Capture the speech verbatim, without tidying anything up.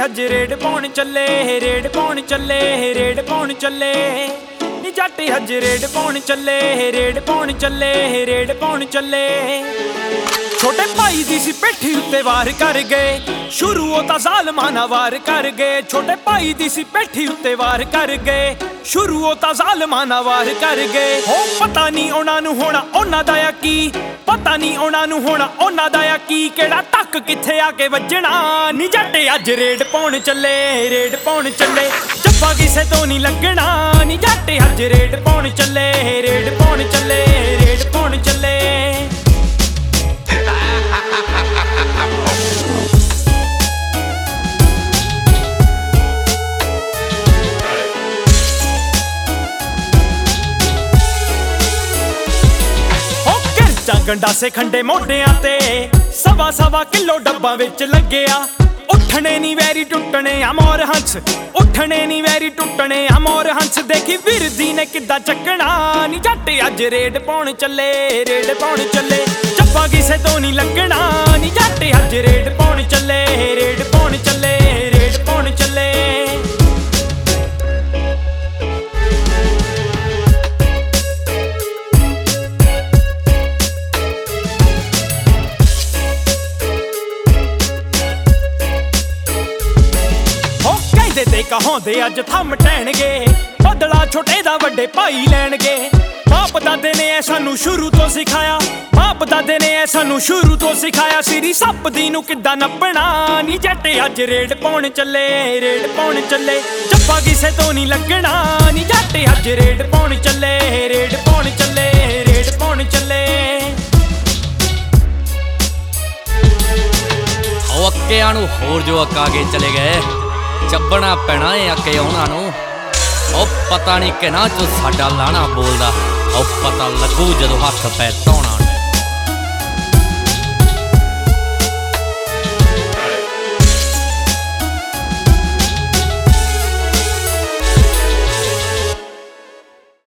ਅੱਜ ਰੇਡ ਪਾਉਣ ਚੱਲੇ, ਰੇਡ ਪਾਉਣ ਚੱਲੇ, ਰੇਡ ਪਾਉਣ ਚੱਲੇ ਨੀ ਜੱਟ ਅੱਜ ਰੇਡ ਪਾਉਣ ਚੱਲੇ, ਰੇਡ ਪਾਉਣ ਚੱਲੇ, ਰੇਡ ਪਾਉਣ ਚੱਲੇ। ਛੋਟੇ ਭਾਈ ਦੀ ਸੀ ਪੇਠੀ ਉੱਤੇ ਵਾਰ ਕਰ ਗਏ, ਸ਼ੁਰੂ ਉਹ ਤਾਂ ਜ਼ਾਲਮਾਂ ਨਾਲ ਵਾਰ ਕਰ ਗਏ। ਛੋਟੇ ਭਾਈ ਦੀ ਸੀ ਪੇਠੀ ਉੱਤੇ ਵਾਰ ਕਰ ਗਏ, ਸ਼ੁਰੂ ਉਹ ਤਾਂ ਜ਼ਾਲਮਾਂ ਨਾਲ ਵਾਰ ਕਰ ਗਏ। ਹੋ ਪਤਾ ਨਹੀਂ ਉਹਨਾਂ ਨੂੰ ਹੋਣਾ ਉਹਨਾਂ ਦਾ ਆ ਕੀ, ਪਤਾ ਨਹੀਂ ਉਹਨਾਂ ਨੂੰ ਹੋਣਾ ਉਹਨਾਂ ਦਾ ਆ ਕੀ, ਕਿਹੜਾ ਟੱਕ ਕਿੱਥੇ ਆ ਕੇ ਵੱਜਣਾ ਨੀ ਜੱਟ ਅੱਜ ਰੇਡ ਪਾਉਣ ਚੱਲੇ, ਰੇਡ ਪਾਉਣ ਚੱਲੇ। ਜੱਫਾ ਕਿਸੇ ਤੋਂ ਨਹੀਂ ਲੱਗਣਾ ਨੀ ਜੱਟ ਅੱਜ ਰੇਡ ਪਾਉਣ ਚੱਲੇ, ਰੇਡ ਪਾਉਣ ਚੱਲੇ, ਰੇਡ ਪਾਉਣ ਚੱਲੇ। ਗੰਡਾਸੇ ਖੰਡੇ ਮੋਢਿਆਂ ਤੇ ਸਵਾ ਸਵਾ ਕਿਲੋ ਡੱਬਾਂ ਵਿੱਚ ਲੱਗਿਆ। ਉੱਠਣੇ ਨੀ ਵੈਰੀ ਟੁੱਟਣੇ ਆ ਮੋਰ ਹੰਸ, ਉੱਠਣੇ ਨੀ ਵੈਰੀ ਟੁੱਟਣੇ ਆ ਮੋਰ ਹੰਸ। ਦੇਖੀ ਵਿਰਦੀ ਨੇ ਕਿੱਦਾਂ ਚੱਕਣਾ ਨੀ ਜੱਟ ਅੱਜ ਰੇਡ ਪਾਉਣ ਚੱਲੇ, ਰੇਡ ਪਾਉਣ ਚੱਲੇ। ਜੱਫਾ ਕਿਸੇ ਤੋਂ ਨਹੀਂ ਲੱਗਣਾ ਨੀ ਜੱਟ ਅੱਜ ਰੇਡ ਪਾਉਣ ਚੱਲੇ, ਰੇਡ ਪਾਉਣ ਚੱਲੇ, ਰੇਡ ਪਾਉਣ ਚੱਲੇ। ਤੇ ਕਹਾਉਂਦੇ ਅੱਜ ਥੰਮ ਟਹਿਣਗੇ, ਬਦਲਾ ਛੋਟੇ ਦਾ ਵੱਡੇ ਭਾਈ ਲੈਣਗੇ। ਬਾਪ ਦਾਦੇ ਨੇ ਐ ਸਾਨੂੰ ਸ਼ੁਰੂ ਤੋਂ ਸਿਖਾਇਆ, ਬਾਪ ਦਾਦੇ ਨੇ ਐ ਸਾਨੂੰ ਸ਼ੁਰੂ ਤੋਂ ਸਿਖਾਇਆ। ਸਿਰੀ ਸੱਪ ਦੀ ਨੂੰ ਕਿੱਦਾਂ ਨੱਪਣਾ ਨੀ ਜੱਟ ਅੱਜ ਰੇਡ ਪਾਉਣ ਚੱਲੇ, ਰੇਡ ਪਾਉਣ ਚੱਲੇ। ਜੱਫਾ ਕਿਸੇ ਤੋਂ ਨਹੀਂ ਲੱਗਣਾ ਨੀ ਜੱਟ ਅੱਜ ਰੇਡ ਪਾਉਣ ਚੱਲੇ, ਰੇਡ ਪਾਉਣ ਚੱਲੇ, ਰੇਡ ਪਾਉਣ ਚੱਲੇ। ਉਹ ਅੱਕਿਆਂ ਨੂੰ ਹੋਰ ਜੋ ਅੱਕਾ ਕੇ ਚਲੇ ਗਏ, ਚੱਬਣਾ ਪੈਣਾ ਏ ਅੱਗੇ ਉਹਨਾਂ ਨੂੰ। ਉਹ ਪਤਾ ਨਹੀਂ ਕਿਹਨਾਂ ਚੋਂ ਸਾਡਾ ਲਾਣਾ ਬੋਲਦਾ, ਉਹ ਪਤਾ ਲੱਗੂ ਜਦੋਂ ਹੱਥ ਪੈ ਧੋਣਾ।